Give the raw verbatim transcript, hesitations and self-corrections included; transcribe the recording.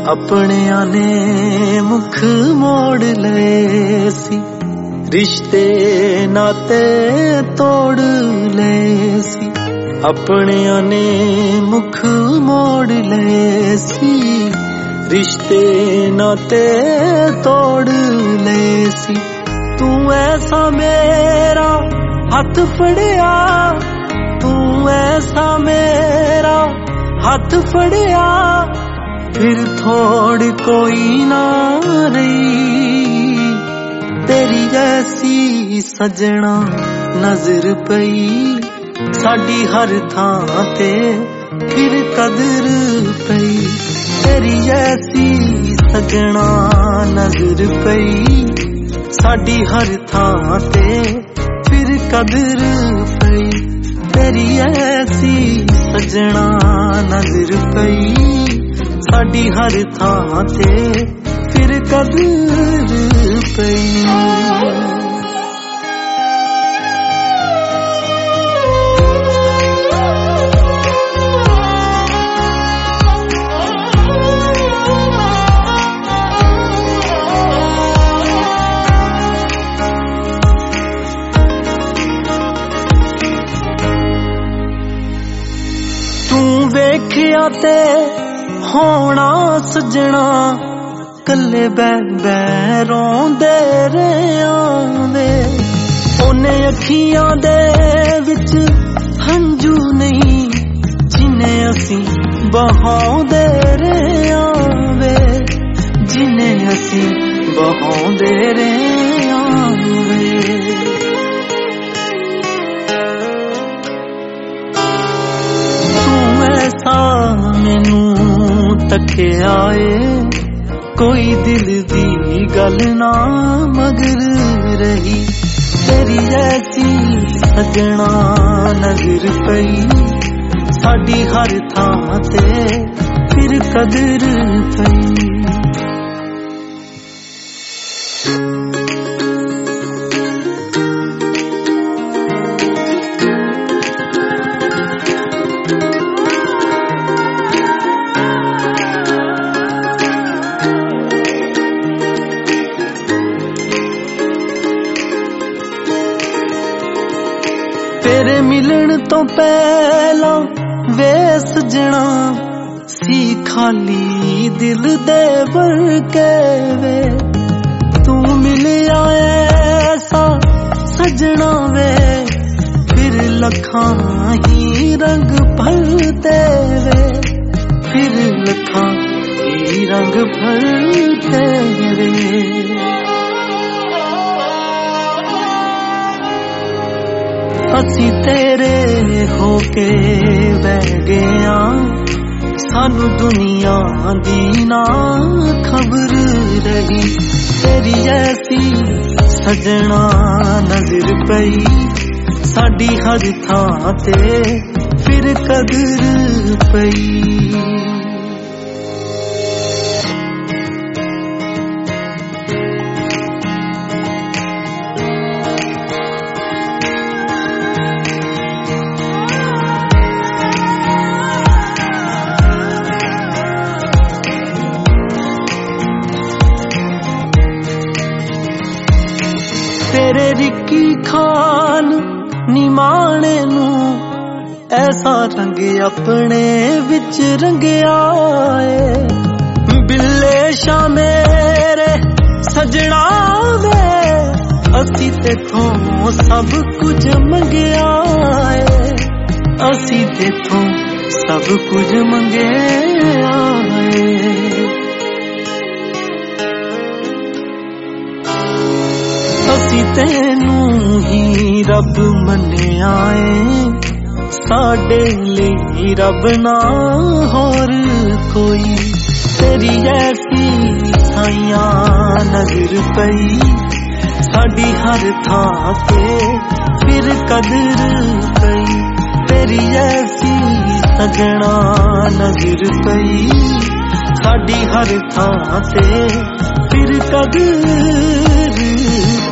अपनियां ने मुख मोड़ लए सी, रिश्ते नाते तोड़ लए सी। अपनियां ने मुख मोड़ लए सी, रिश्ते नाते तोड़ लए सी। तू ऐसा मेरा हाथ फड़िया, तू ऐसा मेरा हाथ फड़िया, फिर थोड़ी कोई ना रही। तेरी जैसी सजना नजर पई साडी हर थां ते, फिर कदर पई। तेरी जैसी सजना नजर पई साडी हर थां ते, फिर कदर पई। तेरी ऐसी सजना नजर पई साडी हर थां ते, फिर कदर पई। तू वेखिया ते होना सजना, कल्ले बै बै रोंदे रहियां वे। ओने अखियां दे विच हंजू नहीं, जिन्ने असी बहाउंदे रहियां वे, जिन्ने असी बहाउंदे रहियां वे। तू ऐसा मैनू तकिया ए, कोई दिल दी गल ना मगर रही। तेरी जैसी सजना नजर पई साडी हर थां ते, फिर कदर पई। तेरे मिलन तो पहला वे सजना सी खाली दिल दे बरके वे। तू मिलिया ऐसा सजना वे, फिर लखां ही रंग भरते वे, फिर लखां ही रंग भरते वे। असी तेरे होके बह गया, सानू दुनिया दी ना खबर रही। तेरी ऐसी सजना नजर पई साडी हर थां ते, फिर कदर पई। तेरे रिक्की खान निमाणे नू ऐसा रंग अपने विच रंगिया ए। बिल्ले शा मेरे सजना वे, असी तेथों सब कुछ मंगिया ए, असी तेथों सब कुछ मंगिया ए। असी तेनू ही रब मन्निया ए, साडे लई रब ना होर कोई। तेरी ऐसी साइयां नजर पई साडी हर थां ते, फिर कदर पई। तेरी ऐसी सजना नजर पई साडी हर थां ते, फिर कदर